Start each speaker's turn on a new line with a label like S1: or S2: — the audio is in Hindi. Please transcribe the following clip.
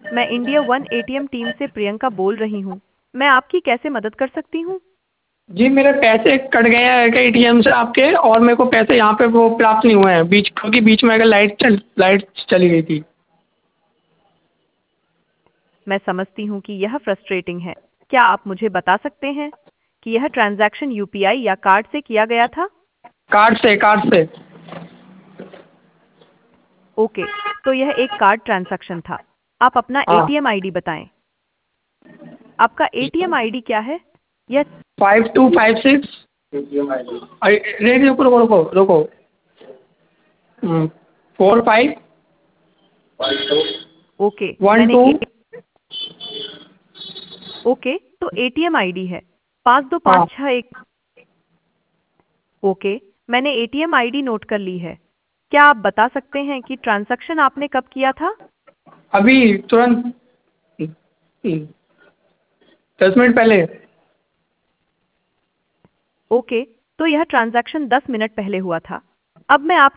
S1: मैं इंडिया वन एटीएम टीम से प्रियंका बोल रही हूँ। मैं आपकी कैसे मदद कर सकती हूँ?
S2: जी मेरे पैसे कट गए हैं क्या एटीएम से आपके, और मेरे को पैसे यहाँ पे वो प्राप्त नहीं हुए हैं क्योंकि बीच में अगर लाइट चली गई थी।
S1: मैं समझती हूँ कि यह फ्रस्ट्रेटिंग है। क्या आप मुझे बता सकते हैं कि यह ट्रांजैक्शन यूपीआई या कार्ड से किया गया था?
S2: कार्ड से।
S1: ओके, तो यह एक कार्ड ट्रांजैक्शन था। आप अपना
S2: हाँ।
S1: एटीएम आईडी बताएं। आपका एटीएम आईडी क्या है? यह
S2: 5256। रेडी, रुको रुको रुको रुको। 45
S1: ओके,
S2: 12।
S1: ओके, तो एटीएम आईडी है 525661। ओके, मैंने एटीएम आईडी नोट कर ली है। क्या आप बता सकते हैं कि ट्रांजैक्शन आपने कब किया था?
S2: अभी तुरंत 10 मिनट पहले।
S1: ओके, तो यह ट्रांजैक्शन 10 मिनट पहले हुआ था। अब मैं आप